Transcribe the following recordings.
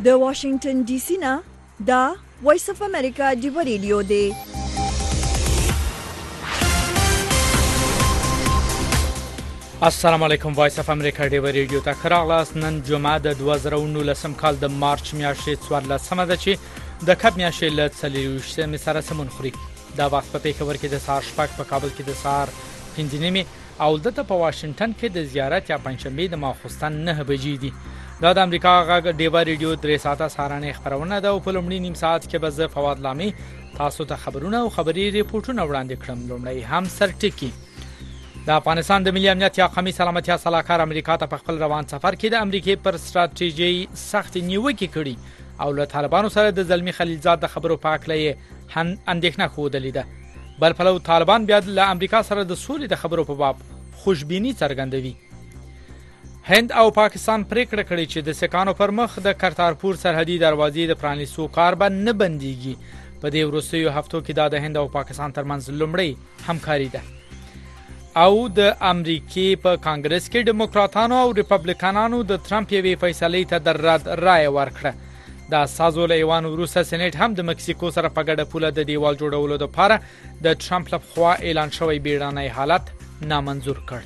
د واشنگټن ډي سي نه دا وایس اف امریکا دی ریډیو دی. السلام علیکم. وایس اف امریکا دی ریډیو ته خراغلاس. نن جمعه د 2019 کال د مارچ میاشتې 14 ده چې د کب میاشتې له 23 سره سمون خوري. دا وخت په پیښور کې د سهار شپږ، په کابل کې د سهار 5:30 او دلته په واشنگټن کې د زیارت یا پنځشنبه د ماخوستن 9 بجې دي. دا د امریکا غږ ډیوا ریډیو 3 ساعته سهارنۍ خبرونه ده او په لومړي نیم ساعت کې به زه فواد لامي تاسو ته خبرونه او خبري ریپورتونه وړاندې کړم. لومړی هم سرټکی. د افغانستان د ملي امنیت یا قومي سلامتیا صلاحکار امریکا ته په خپل روان سفر کې د امریکای پر ستراتیژي سخت نیوکه کړې او له طالبانو سره د زلمی خلیلزاد د خبرو په اړه اندېښنه خوده لیده. بل پلو طالبان بیا له امریکا سره د سولې د خبرو په باب خوشبینی څرګندوي. هند او پاکستان پریکړه کړې چې د سکانو پر مخ د کرتارپور سرحدي دروازې د پرانیستو کار به نه بنديږي. په دې وروستیو هفتو کې د هند او پاکستان ترمنځ لومړی همکاري ده. او د امریکای په کانګرس کې ډیموکراتانو او ریپبلیکانانو د ټرمپ یوې فیصلې ته د رد رائے ورکړه. د سازول ایوان وروسته سېنات هم د مکسیکو سره په ګډه پوله د دیوال جوړولو لپاره د ټرمپ لخوا اعلان شوی بیړنی حالت نامنظور کړ.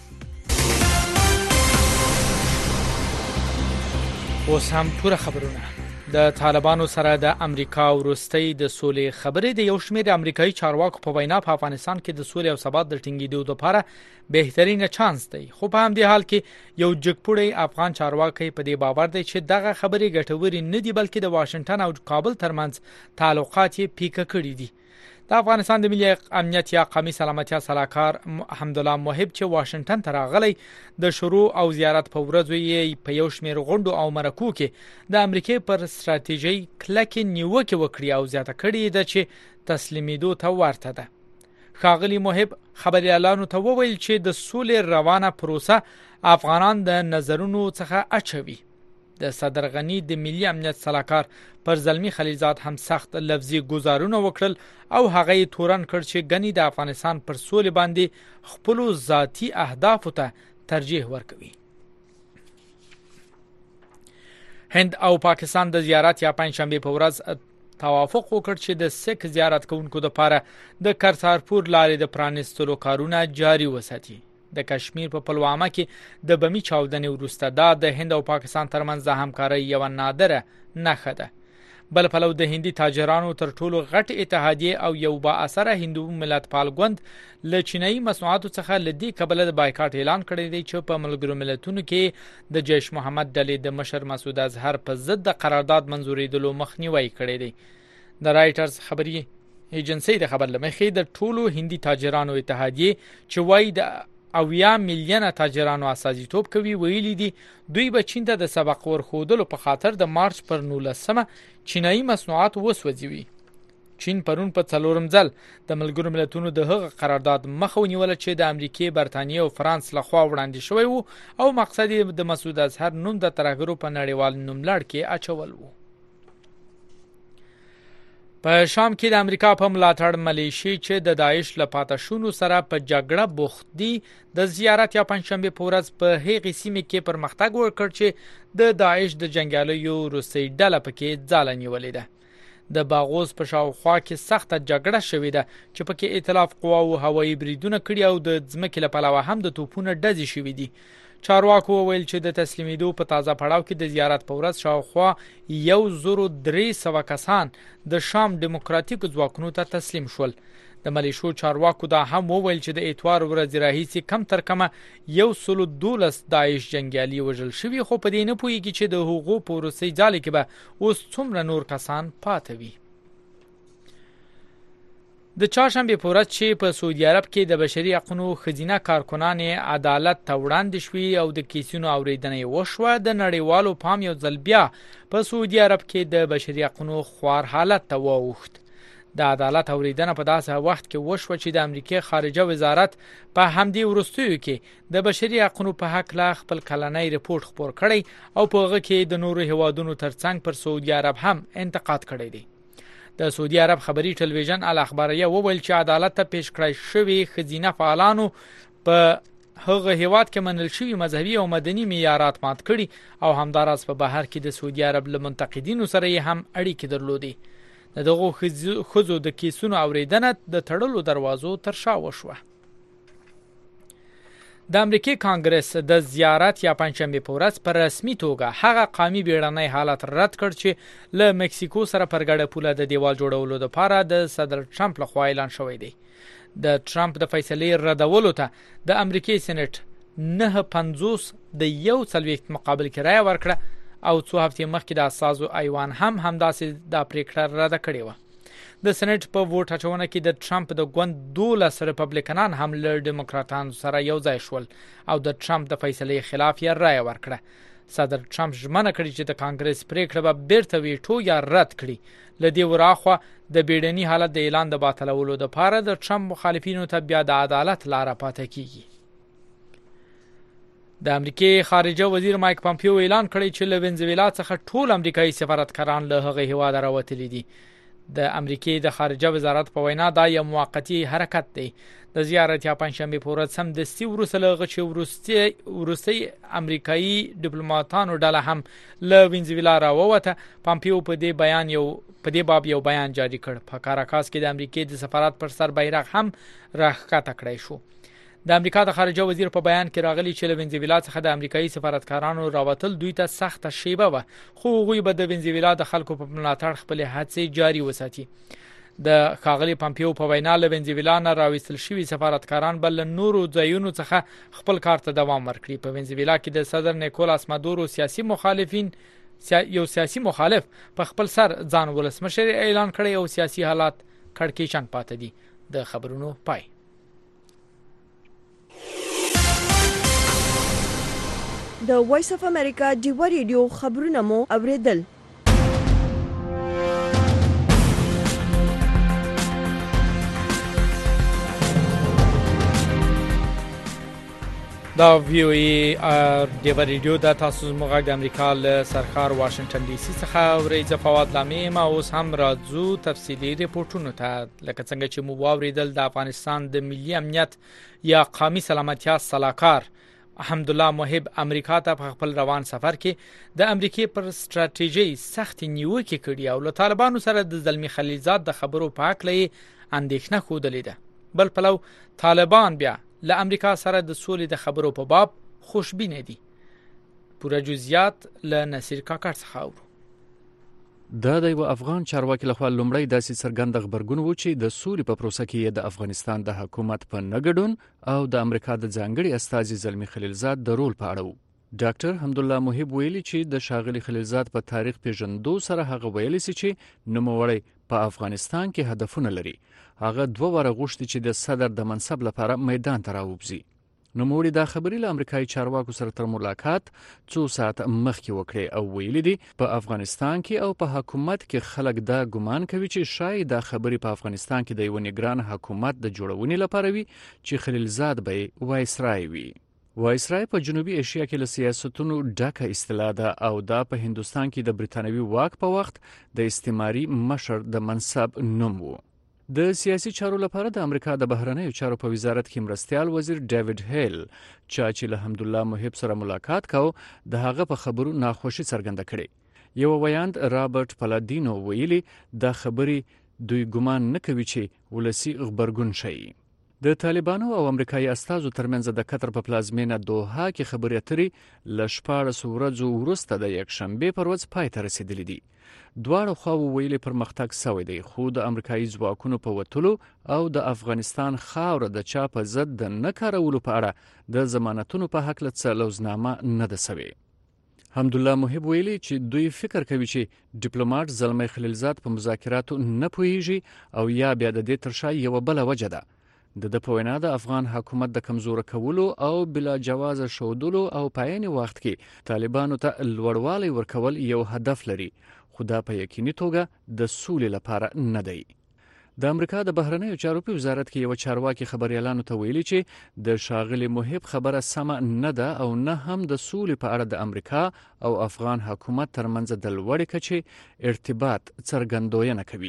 اوس هم پوره خبرونه. د طالبانو سره د امریکا وروستي د سولې خبرې د یو شمېر امریکایي چارواکو په وینا په افغانستان کې د سولې او ثبات د ټینګېدو لپاره بهترینه چانس دی. خو په همدې حال کې یو جګپوړی افغان چارواکي په دې باور دی چې دغه خبرې ګټورې نه دي بلکې د واشنگټن او کابل ترمنځ تعلقات یې پیکه کړي دي. د افغانستان د ملي امنیت یا قومي سلامتیا صلاحکار حمدالله موحب چې واشنگټن ته راغلی د شروع او زیارت په ورځو یې په یو شمېر غونډو او مرکو کې د امریکای پر ستراتیژي کلکې نیوکه وکړي او زیاته کړې ده چې تسلیمېدو ته ورته ده. ښاغلي موحب خبريالانو ته وویل چې د سولې روانه پروسه افغانان د نظرونو څخه اچوي. د صدر غنی د ملي امنیت صلاحکار پر زلمی خلیلزاد هم سخت لفظي گزارونه وکړل او هغه تورن کړ چې غنی د افغانستان پر سولې باندې خپل ذاتی اهداف ته ترجیح ورکوي. هند او پاکستان د زیارت یا پنځشنبه په ورځ توافق وکړ چې د سیک زیارت کوونکو لپاره د کرتارپور لارې د پرانیستلو کارونه جاري وساتي. د کشمیر په پلوامه کې د بمی چاودنې وروسته دا د هند او پاکستان ترمنځ د همکارۍ یو نادره نښه ده. بل پلو د هندي تاجرانو تر ټولو غټ اتحادیه او یو با اثر هندو ملت پال ګوند له چینایي مصنوعاتو څخه لدی قبل د بایکاټ اعلان کړی دی چې په ملګرو ملتونو کې د جیش محمد ډلې د مشر مسعود اظهر په ضد د قرارداد منزورېدلو مخنیوي کړی دی. د رائټرز خبري ایجنسی د خبر لمخې د ټولو هندي تاجرانو اتحادیه چې وایي د 80 میلیونه تاجرانو اساسیتوب کوي ویلي دي دوی به چین ته د سبق ورخودلو په خاطر د مارچ پر 19 چینایي مصنوعات وسوځوي. چین پرون په څلورم ځل د ملګرو ملتونو د هغه قرارداد مخه ونیول چې د امریکای، برتانیې او فرانس لخوا وړاندې شوی وو او مقصد یې د مسعود اظهر نوم د ترهګرو په نړیوال نوملړ کې اچول وو. په شام کې د امریکا په ملاتړ ملیشي چې د داعش لپاره شونو سره په جګړه بوخت دي د زیارت یا پنځشنبه په ورځ په هغې سیمه کې پرمختګ وکړ چې د داعش د جنگیالیو روسي ډله پکې ځاله نیولې ده. د باغوز په شاوخوا کې سخت جګړه شوې ده چې پکې ائتلاف قواو هوایي بریدونه کړي او د ځمکې لپاره هم د توپونو ډزې شوې دي. چارواکو ویل چې د تسلیمېدو په تازه پړاو کې د زیارت په ورځ شاوخوا 1300 کسان د شام دیموکراتیک ځواکونو ته تسلیم شول. د ملیشو چارواکو دا هم وویل چې د اتوار ورځ راهیسې کم تر کمه 112 داعش جنگیالي وژل شوي، خو په دې نه پوهیږي چې د هغو په وروستي ځال کې به اوس څومره نور کسان پاتې وي. د چهارشنبه په ورځ چې په سعودي عرب کې د بشري حقوقو خزینه کارکنان عدالت ته وړاندې شوي او د کیسونو اوریدنه وشوه، د نړیوالو پام یو ځل بیا په سعودي عرب کې د بشري حقوقو خوار حالت ته واوښت. د عدالت اوریدنه په داسې وخت کې وشوه چې د امریکای خارجه وزارت په همدې وروستیو کې د بشري حقوقو په حق لا خپل کلنۍ ریپورت خپور کړی او په هغه کې د نورو هیوادونو ترڅنګ پر سعودي عرب هم انتقاد کړی دی. د سعودي عرب خبري ټلویزیون الاخباریه وویل چې عدالت ته پیش کړی شوی خزینه فعالانو په هغه هیواد کې منل شوی مذهبي او مدني معیارات مات کړي او همداراز په بهر کې د سعودي عرب له منتقدینو سره هم اړیکې درلودي. دغه خزو د کیسونو اوریدنه د تړلو دروازو تر شا وشوه. د امریکای کانګرس د زیارت یا پنځشنبه په ورځ په رسمي توګه هغه قومي بیړنۍ حالت رد کړ چې له مکسیکو سره پر ګډه پوله د دیوال جوړولو لپاره د صدر ټرمپ لخوا اعلان شوی دی. د ټرمپ د فیصلې ردولو ته د امریکای سېنات 950 د 140 مقابل کې رائے ورکړه او څو هفتې مخکې د اساسو ایوان هم همداسې د پریکړه رد کړې و. د سېنات په ووټ اچونه کې د ټرمپ د ګوند 12 ریپبلیکنان هم له ډیموکراتانو سره یو ځای شول او د ټرمپ د فیصلې خلاف یې رائے ورکړه. صدر ټرمپ ژمنه کړې چې د کانګرس پریکړه به بیرته ویټو یا رد کړي. لدې وراخوا د بیړني حالت د اعلان د باطلولو لپاره د ټرمپ مخالفینو ته بیا د عدالت لاره پاتې کیږي. د امریکای خارجه وزیر مایک پامپیو اعلان کړی چې له ونزویلا څخه ټول امریکایي سفارتکاران له هغه هیواده راوتلي دي. د امریکای د خارجه وزارت په وینا دا یو موقتی حرکت دی. د زیارت یا پنځشنبه په ورځ هم د سی ورسله چې ورستي امریکایي ډیپلوماټانو ډله هم له ونزویلا راووته. پامپیو په دې باب یو بیان جاری کړ. په کاراکاس کې د امریکای د سفارت پر سر بیرغ هم راښکته کړی شو. د امریکا د خارجه وزیر په بیان کې راغلی چې له ونزویلا څخه د امریکایي سفارتکارانو راوتل دوی ته سخته شیبه و، خو هغوی به د ونزویلا د خلکو په ملاتړ خپل هڅې جاری وساتي. د ښاغلي پامپیو په وینا له ونزویلا نه راوستل شوي سفارتکاران بل نورو ځایونو څخه خپل کار ته دوام ورکړي. په ونزویلا کې د صدر نیکولاس مادورو سیاسي مخالف په خپل سر ځان ولسمشر اعلان کړی او سیاسي حالات کړکېچن پاتې دي. د خبرونو پای. د وایس اف امریکا ډیوا ریډیو خبرونه مو اوریدل. دا وی او ای ډیوا ریډیو د تاسو مغاګ د امریکا له سرکار واشنگټن ډي سي څخه ورېځه فواد لامې ما اوس هم راځو تفصیلي ریپورتونو ته. لکه څنګه چې مو واوریدل د افغانستان د ملي امنیت یا قومي سلامتیا صلاحکار حمدالله محب امریکا ته په خپل روان سفر کې د امریکای پر ستراتیژي سخت نیوکه کړې او له طالبانو سره د زلمی خلیلزاد د خبرو په حق لې اندېښنه خوده لیده. بل پلو طالبان بیا له امریکا سره د سولې د خبرو په باب خوشبینه دي. پوره جزئیات له نصیر کاکړ څخه اورو. دا د یو افغان چارواکي لخوا لومړی داسې څرګند خبرګون و چې د سولې په پروسه کې د افغانستان د حکومت په نګډون او د امریکا د ځانګړي استازي زلمی خلیلزاد د رول په اړه و. ډاکټر حمدالله محب ویلي چې د شاغلي خلیلزاد په تاریخ پیژندو سره هغه ویلي چې نوموړی په افغانستان کې هدفونه لري. هغه 2 واره غوښتي چې د صدر د منصب لپاره میدان ته راووځي. نوموړي دا خبرې له امریکایي چارواکو سره تر ملاقات 2 ساعت مخکې وکړې او ویلي دي په افغانستان کې او په حکومت کې خلک دا ګمان کوي چې شاید دا خبرې په افغانستان کې د یو نگران حکومت د جوړونې لپاره وي چې خلیلزاد به وایسرای وي. وایسرای په جنوبي ایشیا کې له سیاستونو ډکه اصطلاح ده او دا په هندستان کې د برتانوي واک په وخت د استعماري مشر د منصب نوم و. د سیاسي چارو لپاره د امریکا د بهرنیو چارو په وزارت کې مرستیال وزیر ډیوډ هیل چې له حمدالله محب سره ملاقات کاو د هغه په خبرو ناخوشي څرګنده کړې. یو ویاند رابرټ پلادینو ویلي دا خبرې دوی ګمان نه کوي چې ولسی خبرګون شي. د طالبانو او امریکایي استازو ترمنځ د قطر په پلازمینه دوحه کې خبرې اترې ل 14 ورځې وروسته د یکشنبه پر ورځ پای ته رسیدلې دي. دواړو خواو ویلي پرمختګ شوی دی خو د امریکایي ځواکونو په وټلو او د افغانستان خاوره د چا په ضد د نه کارولو په اړه د ضمانتونو په حق له لوزنامه نه ده شوی. حمدالله محب ویلي چې دوی فکر کوي چې ډیپلوماټ زلمی خلیلزاد په مذاکراتو نه پوهیږي او یا بیا د دې ترشا یو بل وجه ده. د په وینا د افغان حکومت د کمزور کولو او بلا جواز شودلو او پاین وخت کې طالبانو ته لوړوالی ورکول یو هدف لري خو دا په یقیني توګه د سولې لپاره نه دی. د امریکا د بهرنیو چارو په وزارت کې یو چارواکي خبريالانو ته ویلي چې د شاغلي محب خبره سمه نه ده او نه هم د سولې په اړه د امریکا او افغان حکومت ترمنځ د لوړې کچې ارتباط څرګندوینه کوي.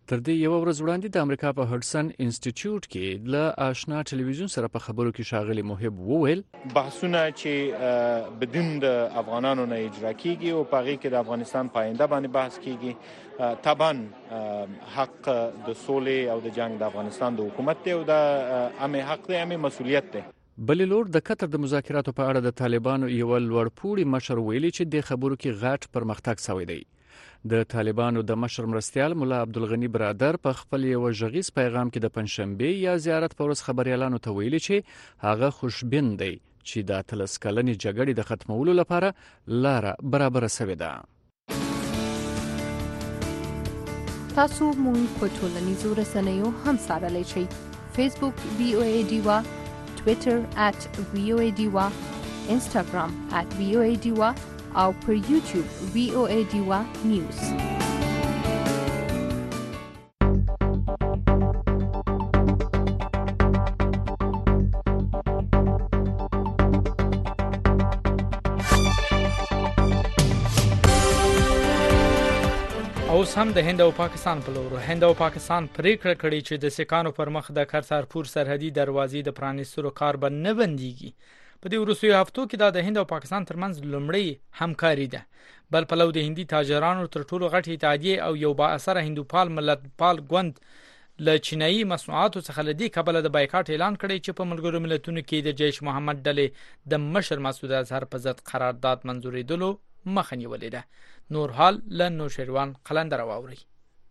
تر دې یو ورځ وړاندې د امریکا په هډسن انسټیټیوټ کې له آشنا ټلویزیون سره په خبرو کې ښاغلي محب وویل بحثونه چې بدون د افغانانو نه اجرا کیږي او په هغه کې د افغانستان پاینده باندې بحث کیږي طبعا حق د سولې او د جنگ د افغانستان د حکومت دی او د امه حق دی امه مسؤلیت دی. بلې لور د قطر د مذاکراتو په اړه د طالبانو یو لوړپوړي مشر ویلي چې د خبرو کې غټ پرمختګ شوی دی. د طالبانو د مشر مرستیال مولا عبدالغنی برادر په خپل یو ژغیز پیغام کې د پنځشنبه یا زیارت په ورځ خبريالانو ته ویلي چې هغه خوشبین دی چې د اتلس کلنې جګړې د ختمولو لپاره لار برابر شوې ده. تاسو مونږ په ټولنیزو رسنیو هم سره شئ. فیسبوک VOA ډیوا، ټویټر @VOA ډیوا، انستګرام @VOA ډیوا او پر یوټیوب VOA ډیوا نیوز. اوس هم د هند او پاکستان په لور هند او پاکستان پریکړه کړې چې د سکانو پر مخ د کرتارپور سرحدي دروازې د پرانیستلو کار به نه بنديږي. په دې وروستیو هفتو کې د هند او پاکستان ترمنځ لومړی همکاري ده. بل پلو د هندي تاجرانو تر ټولو غټ اتحادیه او یو با اثر هندوپال ملتپال ګوند له چینایي مصنوعاتو څخه لدی قبل د بایکاټ اعلان کړی چې په ملګرو ملتونو کې د جیش محمد ډلې د مشر مسعود اظهر په ضد قرارداد منزورېدلو مخه نیولې ده. نور حال له نوشیروان قلندر واوري.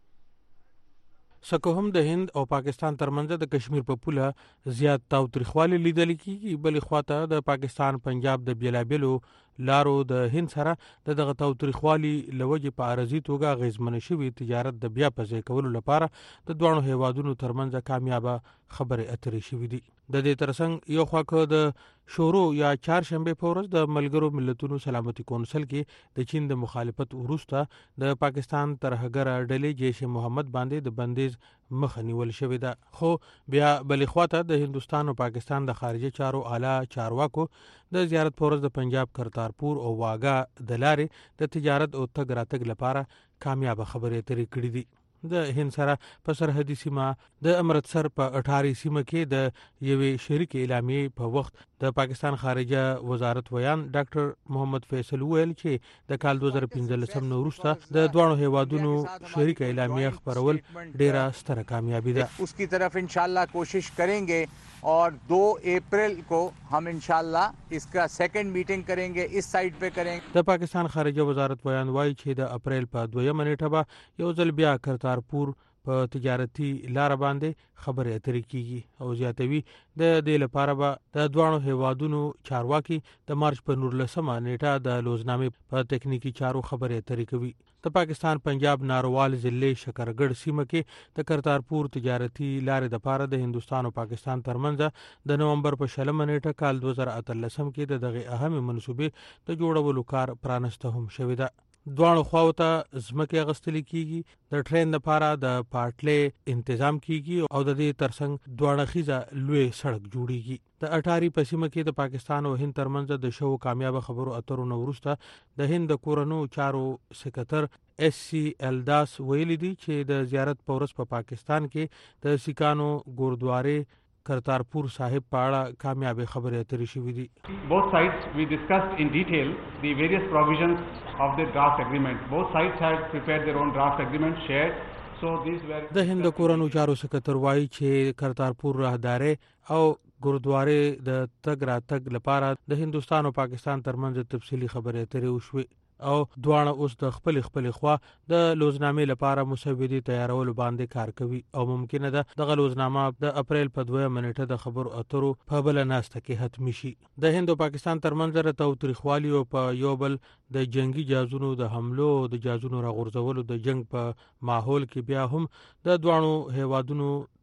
سکه هم د هند او پاکستان ترمنځ د کشمیر په پوله زیات تاوتریخوالی لیدل کیږي. بلې خواته د پاکستان پنجاب د بیلابلو لارو د هند سره دغه تاوتریخوالی لوجه په ارزي توګه غیزمن شوی تجارت د بیا پځې کولو لپاره د دوه هیوادونو ترمنځ کامیابه خبره اترې شوې دي. د دې ترڅنګ یو خواکه د شورو یا چهارشنبه په ورځ د ملګرو ملتونو سلامتي کونسل کې د چین د مخالفت وروسته د پاکستان ترهګر ډلې جیش محمد باندې د بندیز مخه نیول شوې ده. خو بیا بلې خواته د هندستان او پاکستان د خارجه چارو اعلی چارواکو د زیارت په ورځ د پنجاب کرتارپور او واګا د لارې د تجارت او تګ راتګ لپاره کامیابه خبرې اترې کړې دي. د هند سره په سرحدي سیمه د امرتسر په 18 سیمه کې د یوې شریک اعلامیې په وخت د پاکستان خارجه وزارت ویان ډاکټر محمد فیصل ویل چې د کال 2015 نه وروسته د دوه هیوادونو شریک اعلامیه خبرول ډیره ستره کامیابی ده. اس کی طرف انشاءاللہ کوشش کریں گے اور 2 اپریل کو हम इंशाल्लाह इसका सेकंड मीटिंग करेंगे इस साइड पे करेंगे. د پاکستان خارجه وزارت ویان وایي چې د اپریل په 2 نیټه به یو ځل بیا کرتارپور په تجارتي لار باندې خبرې اترې کیږي او زیاتوي د دې لپاره به د دوه هیوادونو چارواکي د مارچ په 19 نیټه د لوزنامې په ټکنیکی چارو خبرې اترې کوي. د پاکستان پنجاب ناروال ضلع شکرګړ سیمه کې د کرتارپور تجارتي لارې د لپاره د هندستان او پاکستان ترمنځ د نومبر په 16 نیټه کال 2013 کې دغه اهم منصوبې د جوړولو کار پرانسته هم شوې ده. دوه خواوته زمکه غستل کیږي د ټرین لپاره د پارټلې تنظیم کیږي او د دې ترڅنګ دوه خيزه لوی سړک جوړیږي. د 18 پسیمه کې د پاکستان او هند ترمنځ د شو کامیاب خبرو اترو نو ورسته د هند کورونو چارو سکرټر SC الداس ویلي دي چې د زیارت پورس په پاکستان کې د سکانو ګوردواره کرتارپور صاحب پاړه کامیاب خبرې اترې شوې دي. Both sides we discussed in detail the various provisions of the draft agreement. Both sides had prepared their own draft agreement shared. So these were د هند کورونو چارو سکرټر وایي چې کرتارپور راهدارې او ګوردواره د تګ راتګ لپاره د هندستان او پاکستان ترمنځ تفصیلی خبرې اترې وشوي او دوه اوس د خپل خوا د لوزنامې لپاره مسودې تیارول باندې کار کوي او ممکنه ده د لوزنامه د اپریل په 2 نیټه د خبرو اترو په بل ناسته کې ختم شي. د هند او پاکستان ترمنځ تاوتریخوالی او په یو بل د جنگي جازونو د حملو د جازونو راغورځولو د جنگ په ماحول کې بیا هم د دوه هیوادونو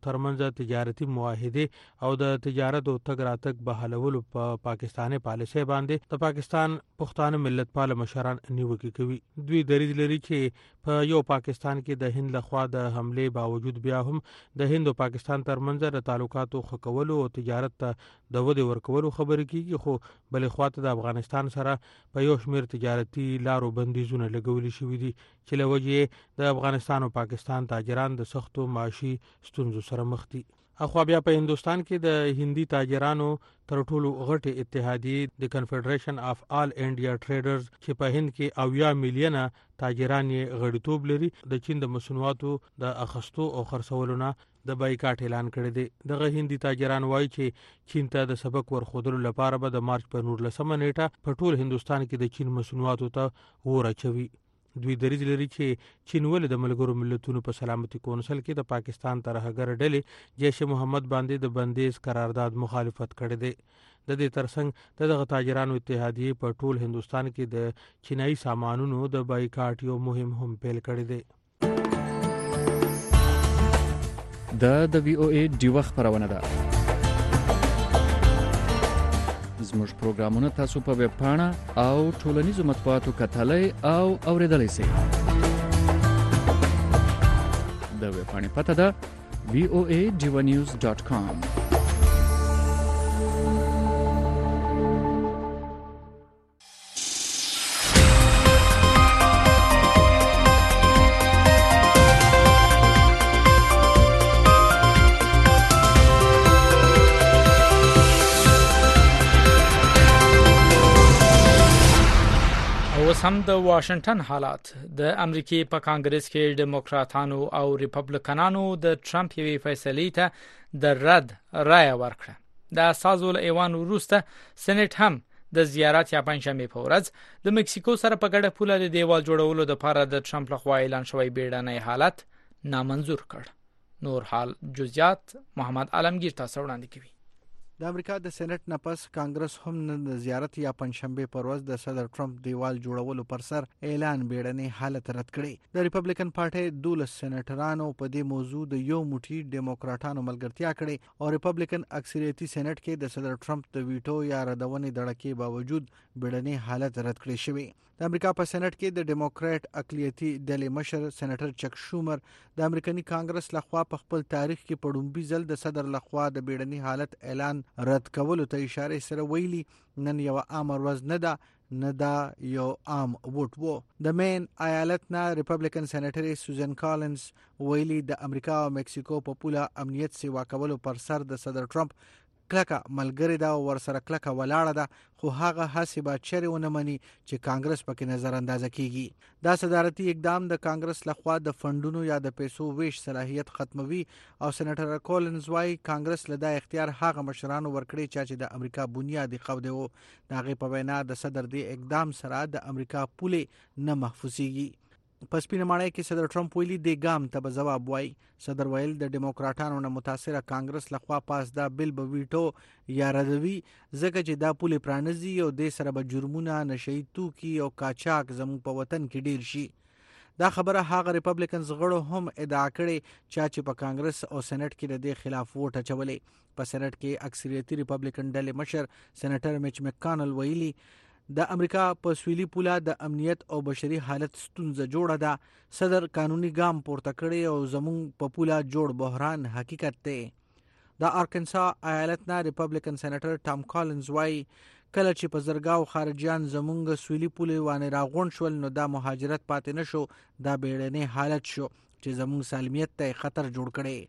ترمنځ تجارتي معاهده او د تجارت او تګ راتګ بحالولو په پاکستاني پالیسي باندې د پاکستان پښتانه ملت پال مشران نیوکه کوي. دوی دریځ لري چې په یو پاکستان کې د هند لخوا د حمله باوجود بیا هم د هند او پاکستان ترمنځ د تعلقاتو خکولو او تجارت ته د ودې ورکولو خبرې کیږي، خو بلې خواته د افغانستان سره په یو شمېر تجارتي لارو بندیزونه لګولي شوي دي چې له وجې د افغانستان او پاکستان تاجران د سختو معاشي ستونزو سره مخ دي. اخوا بیا په هندستان کې د هندي تاجرانو تر ټولو غټه اتحادیه د کنفدریشن اف آل انډیا ټریډرز چې په هند کې 80 میلیونه تاجران یې غړیتوب لري د چین د مصنوعاتو د اخستو او خرڅولو نه د بایکاټ اعلان کړی دی. دغه هندي تاجران وایي چې چین ته د سبق ورخودلو لپاره به د مارچ په 19 نیټه په ټول هندستان کې د چین مصنوعاتو ته ورچوي. دوی دریځ لري چې چین ولې د ملګرو ملتونو په سلامتي کونسل کې د پاکستان ترهګر ډلې جیش محمد باندې د بندیز قرارداد مخالفت کړی دی. د دې ترڅنګ دغه تاجرانو اتحادیه په ټول هندستان کې د چینایي سامانونو د بایکاټ یو مهم هم پیل کړی دی. د وی او ای ډیوه خبرونه ده. زموږ پروګرامونه تاسو په ویب پاڼه او ټولنیزو مطبوعاتو کتلای او اوریدلای شئ. د ویب پاڼې پته ده voanews.com. هم د واشنگټن حالات د امریکای په کانګرس کې ډیموکراتانو او ریپبلیکنانو د ټرمپ یوې فیصلې ته د رد رائے ورکړه. د اساسول ایوان وروسته سېنات هم د زیارت یا پنځمې په ورځ د مکسیکو سره په ګډه پوله د دیوال جوړولو لپاره د ټرمپ لخوا اعلان شوی بیړنی حالت نامنظور کړ. نور حال جزئیات محمد عالمگیر تاسو وړاندې کوي. د امریکا د سېنات نه پس کانګرس هم د زیارت یا پنځشنبه پر ورځ د صدر ټرمپ دیوال جوړولو پر سر اعلان بیړنی حالت رد کړی. د ریپبلیکن پارټي 12 سېنیټرانو په دې موضوع د یو موټی ډیموکراټانو ملګرتیا کړې او ریپبلیکن اکثریتي سېنات کې د صدر ټرمپ د ویټو یا ردونې دړکې باوجود بیړنی حالت رد کړی شوی. د امریکا په سېنات کې د ډیموکرات اقلیتي ډلې مشر سېنیټر چک شومر د امریکایي کانګرس لخوا په خپل تاریخ کې په ډومبي ځل د صدر لخوا د بیړنی حالت اعلان رد کولو ته اشاره سره ویلي نن یو عام ورځ نه دا یو عام ووټ وو. د مین ایالت نه ریپبلیکن سېنیټر سوزن کالنز ویلي د امریکا او مکسیکو په پوله امنیت سیوا کولو پر سر د صدر ټرمپ کلکه ملګری دا ور سره کلکه ولاړه ده، خو هغه حسابه چره ونه مني چې کانګرس پکې نظر انداز کیږي. دا صدارتي اقدام د کانګرس لخوا د فندونو یا د پیسو ویش صلاحیت ختموي او سېنیټر کولنز وايي کانګرس له دا اختیار هغه مشرانو ورکړي چې د امریکا بنیادی قوده وو. دغه په وینا د صدر دی اقدام سره د امریکا پوله نه محفوظيږي. په سپینه ماڼۍ کې صدر ټرمپ ویلي دی ګام ته به جواب وایي. صدر ویل د ډیموکراټانو نه متاثره کانګرس لخوا پاس دا بل به ویټو یا ردوي ځکه چې دا پوله پرانیزي او د سره به جرمونه نشي توکي او کاچاک زموږ په وطن کې ډیر شي. دا خبره هغه ریپبلیکنز غړو هم ادعا کړې چې په کانګرس او سېنات کې د دې خلاف ووټ اچولې. په سېنات کې اکثریتي ریپبلیکن ډلې مشر سېنیټر میچ مکانل ویلي د امریکا په سویلي پوله د امنیت او بشري حالت ستونزه جوړه ده. صدر قانوني ګام پورته کړی او زموږ په پوله جوړ بحران حقیقت دی. د آرکنسا ایالت نه ریپبلیکن سېنیټر ټام کالنز وايي کله چې په زرګاو خارجيان زموږ سویلي پوله وانه راغون شول نو دا مهاجرت پاتې نشو، دا بیړنی حالت شو چې زموږ سالمیت ته خطر جوړ کړي.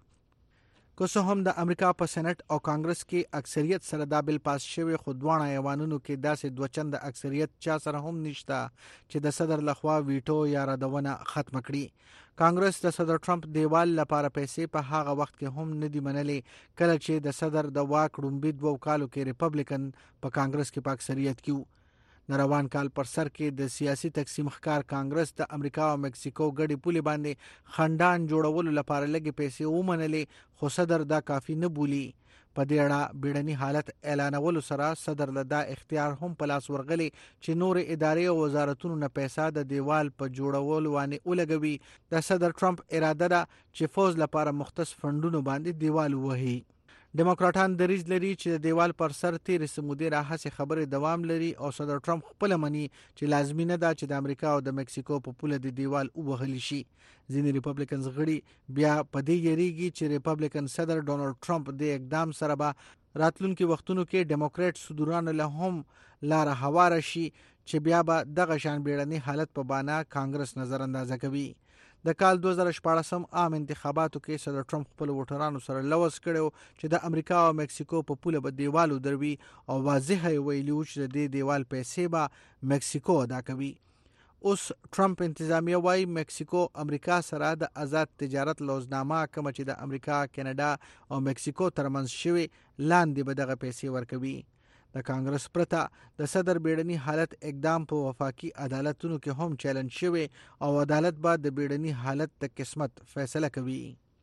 که څه هم د امریکا په سېنات او کانګرس کې اکثریت سره دا بل پاس شوی، خو دوه ایوانونو کې داسې دوه چند اکثریت چا سره هم نشته چې د صدر لخوا ویټو یا ردونه ختم کړي. کانګرس د صدر ټرمپ دیوال لپاره پیسې په هغه وخت کې هم ندي منلې کله چې د صدر د واک ډومبي 2 کالو کې ریپبلیکن په کانګرس کې په اکثریت کې د روان کال پر سر کې د سیاسي تقسیم ښکار کانګرس د امریکا او مکسیکو ګډي پولې باندې خندان جوړولو لپاره لګي پیسې ومنلې، خو صدر دا کافي نه بولی. په دې اړه بیړني حالت اعلانولو سره صدر له دا اختیار هم په لاس ورغلی چې نور ادارې او وزارتونو نه پیسې د دیوال په جوړولو باندې ولګوي. د صدر ټرمپ اراده ده چې فوز لپاره مختص فندونو باندې دیوال ووهي. ډیموکراټان دریځ لري چې د دیوال پر سر تیرې سمودې راهسې خبرې دوام لري او صدر ټرمپ خپله مني چې لازمي نه ده چې د امریکا او د مکسیکو په پوله د دیوال ووهلی شي. ځینې ریپبلیکنز غړي بیا په دې یریږي چې ریپبلیکن صدر ډونالډ ټرمپ د اقدام سره به راتلونکي وختونو کې ډیموکریټ صدورانو له هم لاره هواره شي چې بیا به دغه شان بیړني حالت په بانه کانګرس نظر اندازه کوي. د کال 2014 عام انتخاباتو کې صدر ټرمپ خپل ووټرانو سره لوز کړو چې د امریکا او مکسیکو په پوله به دیوال ودروي او واضح ویلي چې د دیوال پیسې به مکسیکو ادا کوي. اوس ټرمپ انتظامیه وايي مکسیکو امریکا سره د آزاد تجارت لوزنامه کوم چې د امریکا، کاناډا او مکسیکو ترمنځ شوی لاندې به دغه پیسې ورکوي. د کانګرس پرته د صدر بیړني حالت اقدام په وفاقي عدالتونو کې هم چیلنج شوی او عدالت به د بیړني حالت د قسمت فیصله کوي.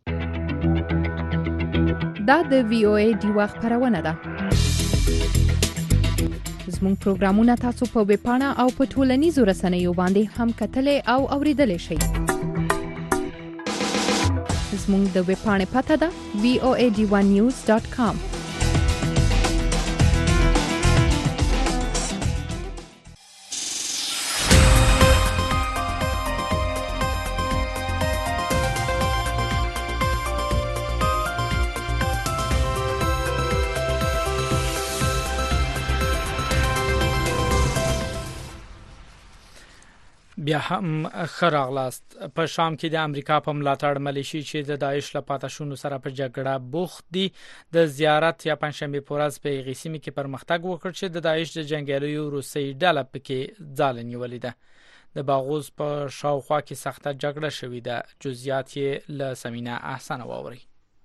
دا د وی او ای ډیوا خبرونه ده. زموږ پروګرامونه تاسو په ویب پاڼه او په ټولنیزو رسنیو باندې هم کتلای او اوریدلای شئ. زموږ د ویب پاڼې پته ده voadiwanews.com. بیا هم خراغلاست. په شام کې د امریکا په ملاتړ ملیشي چې د داعش له پاتاشونو سره په جګړه بوخت دي د زیارت یا پنځشنبه په ورځ په غیسیمه کې پرمختګ وکړ چې د داعش د جنگیالیو روسي ډله پکې ځال نیولې ده. د باغوز په شاوخوا کې سخته جګړه شوې ده. جزئیات یې له سمینه احسن واوري.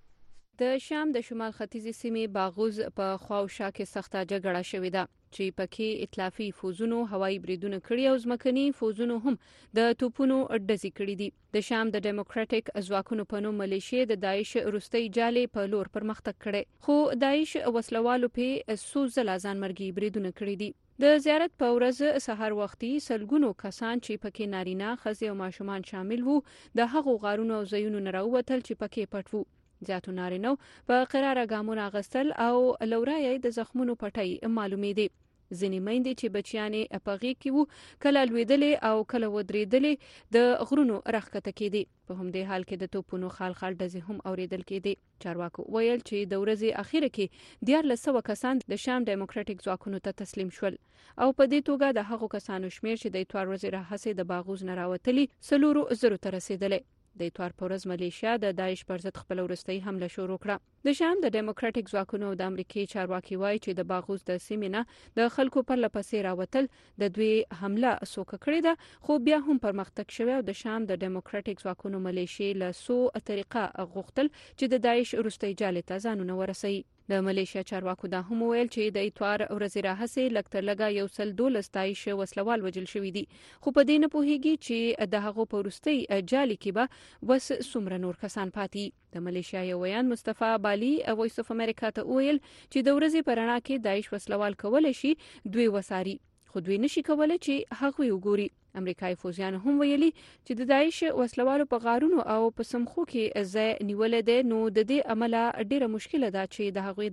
د شام د شمال ختیځي سیمې باغوز په خواوشا کې سخته جګړه شوې ده چې پکې ائتلافي فوزونو هوایي بریدونه کړي او ځمکني فوزونو هم د توپونو ډزې کړي دي. د شام د ډیموکراټیک ځواکونو په نوم ملیشیا د داعش روسي جالې په لور پرمختګ کړي خو داعش وسلوالو په سوزل ځانمرګي بریدونه کړي دي. د زیارت په ورځ سحر وختي سلګونو کسان چې پکې نارینه، ښځې او ماشومان شامل وو د هغو غارونو او ځایونو نه راووتل چې پکې پټ وو. زیاتو نارینه په قراره ګامونه اغستل او لورای د زخمونو پټي معلومې دي. ځینې میندې چې بچیانې په غېږ کې وو کله لوېدلې او کله ودرېدلې د غرونو راښکته کېدې. په همدې حال کې د توپونو خال ډزې هم اورېدل کېدې. چارواکو ویل چې د ورځې اخیره کې 1400 کسان د شام ډیموکراټیک ځواکونو ته تسلیم شول او په دې توګه د هغو کسانو شمیر چې د اتوار ورځې راهیسې د باغوز نه راوتلي 400 ته رسیدلی. د اتوار په ورځ ملیشیا د داعش پر ضد خپل وروستۍ حمله شروع کړه. د شام د ډیموکراټیک ځواکونو د امریکای چارواکي وایي چې د باغوز د سیمې نه د خلکو پر لپسې راوتل د دوی حمله سوکه کړې ده خو بیا هم پرمختګ شوی او د شام د ډیموکراټیک ځواکونو ملیشیا له سو طریقه غوښتل چې د داعش وروستۍ جالې ته ځانونه ورسوي. د ملیشیا چارواکو دا هم ویل چې د اتوار ورځې راهیسې لکتر لګا 112 داعش وسلوال وجل شوی دي خو په دې نه پوهیږي چې د هغو په وروستۍ جالې کې به وس څومره نور کسان پاتې. د ملیشیا یو ویان مصطفی بالی وایس اف امریکا ته ویل چې د ورځې په رڼا کې داعش وسلوال کولای شي دوی وساري خو دوی نشي کولای چې هغه وګوري. امریکایي فوجیان هم ویلي چې د داعش وسلوالو په غارونو او په سمخو کې ځای نیولې ده نو د دې عمله ډیره مشکله ده چې د هغوی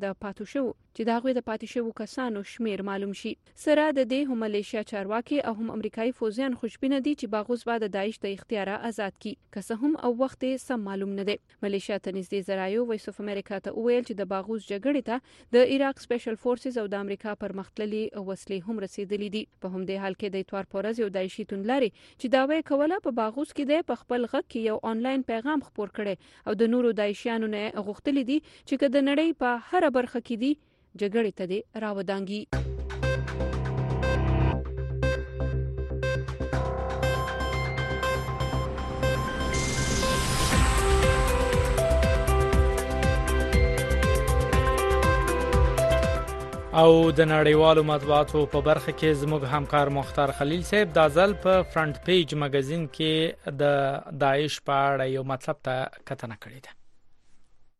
د پاتې شوو کسانو شمیر معلوم شي. سره د دې هم ملیشیا چارواکي او هم امریکایي فوجیان خوشبینه دي چې باغوز بعد د داعش د اختیار آزاد کی که هم او وخت سم معلوم نه دی. ملیشیا ته نږدې ذرایو وایس اف امریکا ته ویل چې د باغوز جګړې ته د عراق سپیشل فورسز او د امریکا پرمختللي وسلې هم رسیدلې دي. په همدې حال کې د اتوار په ورځ یو داعشي توندلاري چې داوی کوله په باغوز کې د خپل غږ کې یو آنلاین پیغام خپور کړي او د نورو داعشیانو نه غوښتلې دي چې که د نړۍ په هر برخه کې دي جګړې ته دي راودانګي. او د نړیوالو مطبوعاتو په برخه کې زموږ همکار مختار خلیل صاحب د ځل په فرنٹ پیج مګزین کې د داعش په اړه یو مطلب ته کتنه کړې ده.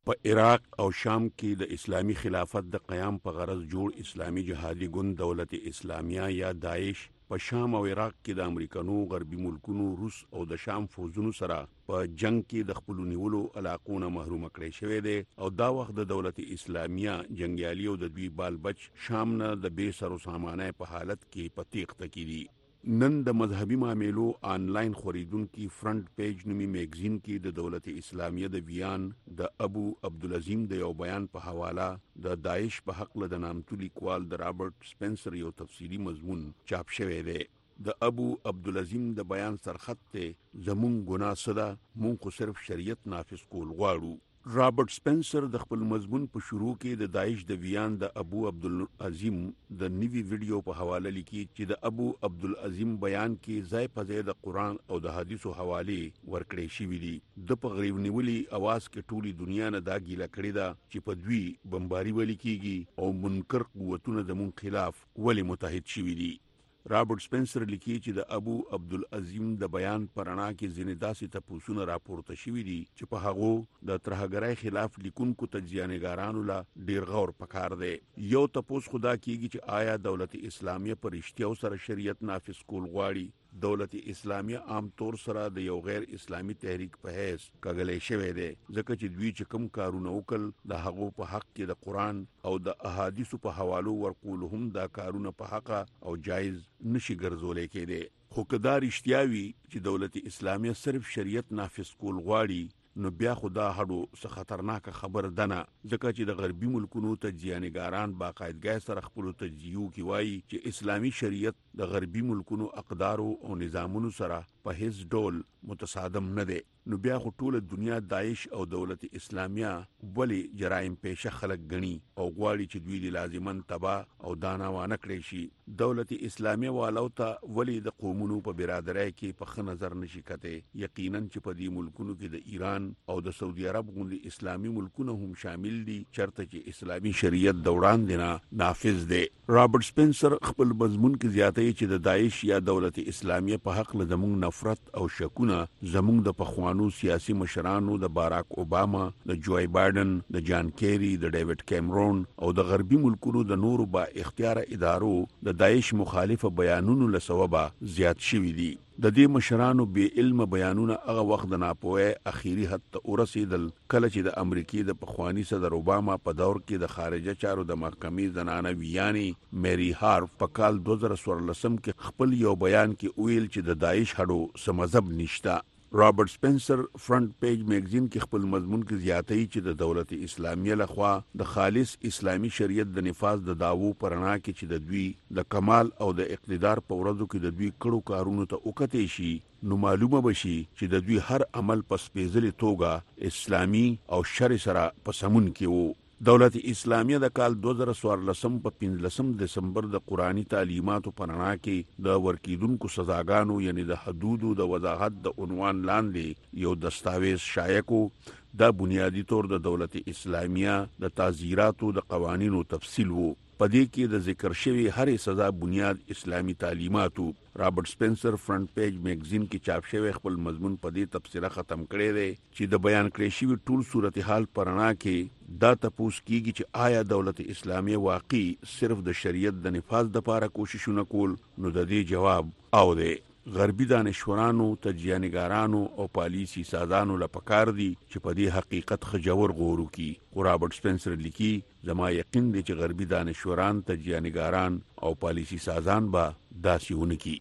په عراق او شام کې د اسلامي خلافت د قیام په غرض جوړ اسلامي جهادي ګوند دولت اسلامیه یا داعش په شام او عراق کې د امریکانو غربي ملکونو روس او د شام فوجونو سره په جنگ کې د خپل نیولو علاقونو محروم کړی شوی دی او دا وخت د دولت اسلامیه جنگیالي او د دوی بال بچ شام نه د بے سر و سامانه په حالت کې پتیق تکیدي. نن د مذهبي معاملو آنلاین خوریدونکو فرنٹ پیج نومي میگزین کې د دولت اسلامیه د ویان د ابو عبدالعظیم د یو بیان په حواله د داعش په حق له د نامتو لیکوال د رابرټ سپنسر یو تفصیلی مضمون چاپ شوی دی. د ابو عبدالعظیم د بیان سرخط ته زمون ګناه صدا مون خو صرف شریعت نافذ کول غواړو. رابرټ سپنسر د خپل مضمون په شروع کې د داعش د ویان د ابو عبدالعظیم د نیوی ویډیو په حواله لیکي چې د ابو عبدالعظیم بیان کې ځای په ځای د قران او د حدیثو حواله ورکړې شوې دي. د په غریب نیولي اواز کې ټولي دنیا نه دا ګیله کړې ده چې په دوی بمباری ولي کیږي او منکر قوتونه زمون خلاف ولی متحد شوي دي. رابرټ سپنسر لیکي چې د ابو عبدالعظیم د بیان پرانا کې ځینې داسې تپوسونه راپورته شوي دي چې په هغو د ترهګرۍ خلاف لیکونکو تجزیه‌نګارانو لا ډیر غور پکار دی. یو تپوس خدا کیږي چې آیا دولت اسلامیه پر اشتیاو سره شریعت نافذ کول غواړي. دولت اسلامیه عام طور سره د یو غیر اسلامی تحریک په حیث کګلې شوی دی ځکه چې دوی چې کوم کارونه وکړل د هغو په حق کې د قران او د احادیثو په حوالو ورکول هم دا کارونه په حق او جایز نشي ګرځولې کېدی. خو کدار اشتیاوي چې دولت اسلامیه صرف شریعت نافذ کول غواړي نو بیا خدا هډو څه خطرناک خبر دنه ځکه چې د غربي ملکونو تجزیه‌نګاران باقاعدګۍ سره خپل تجزیو کې وایي چې اسلامی شریعت د غربي ملکونو اقدارو او نظامونو سره په هیڅ ډول متصادم نه دی. نو بیا خو ټول دنیا داعش او دولت اسلامیه ولی جرایم پیشه خلک غني او غواړي چې دوی لازمان تباہ او دانا وانه کړی شي. دولت اسلامیه والو ته ولی د قومونو په برادرۍ کې په ښه نظر نشي کته. یقینا چې په دې ملکونو کې د ایران او د سعودي عرب غوندي اسلامي ملکونه هم شامل دي چرته چې اسلامي شریعت دوران دینا نافذ دي. رابرټ سپنسر خپل مضمون کې زیاتوي چې د داعش یا دولت اسلامیه په حق له زموږ نفرت او شکونه زموږ د پخوانو سیاسي مشرانو د باراک اوباما، د جوای بایدن، د جان کیری، د ډیوډ کیمرون او د غربي ملکونو د نورو با اختیار ادارو د داعش مخالفه بیانونو له سببه زیات شوي دي. د دې مشرانو بې علم بیانونه هغه وخت د ناپوهۍ اخیری حد ته ورسېدل کله چې د امریکای د پخوانی صدر اوباما په دور کې د خارجه چارو د محکمې زنانه ویانی میری هارف په کال 2014 کې خپل یو بیان کې ویل چې د داعش هډو سم مذهب نشته. رابرټ سپنسر فرنٹ پیج میگزین کې خپل مضمون کې زیاتوي چې د دولت اسلامیه لخوا د خالص اسلامی شریعت د نفاذ د داوو پرانا کې چې د دوی د کمال او د اقتدار په ورځو کې د دوی کړو کارونو ته وکټې شي نو معلومه بشي چې د دوی هر عمل په سپېڅلې توګه اسلامی او شرع سره په سمون کې وو. دولت اسلامیه د کال 2014 په 15 دسمبر د قرآنی تعلیماتو پرانا کې د ورکیدونکو سزاګانو یعنی د حدودو د وضاحت د عنوان لاندې یو دستاویز شایع کو. دا بنیادی طور د دولت اسلامیه د تعزیراتو د قوانینو تفصیل وو. پدې کې د ذکر شوی هرې سزا بنیاد اسلامی تعلیماتو. رابرټ سپنسر فرنٹ پیج میگزین کې چاپ شوی خپل مضمون پدې تفسیره ختم کړی دی چې د بیان کړی شوی ټول صورتحال پرانا کې دا تپوس کیږي چې آیا دولت اسلامیه واقعي صرف د شریعت د نفاذ لپاره کوششونه کول. نو د دې جواب او دی غربي دانشورانو، تجزیه‌نګارانو او پالیسي سازانو لپاره دي چې په دې حقیقت خجور غور وکړي. رابرټ سپنسر لیکي زما یقین دی چې غربي دانشوران، تجزیه‌نګاران او پالیسي سازان به داسې ونه کړي.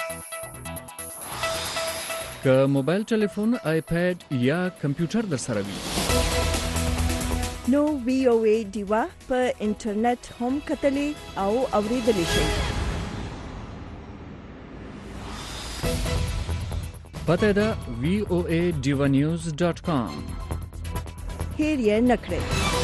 که موبایل ټلیفون، آیپاد یا کمپیوټر در سره وي نو VOA دیوا په انټرنیټ هم کتلې او اوریدلې شئ. پته ده voaDivanews.com. هیر یې نکړئ.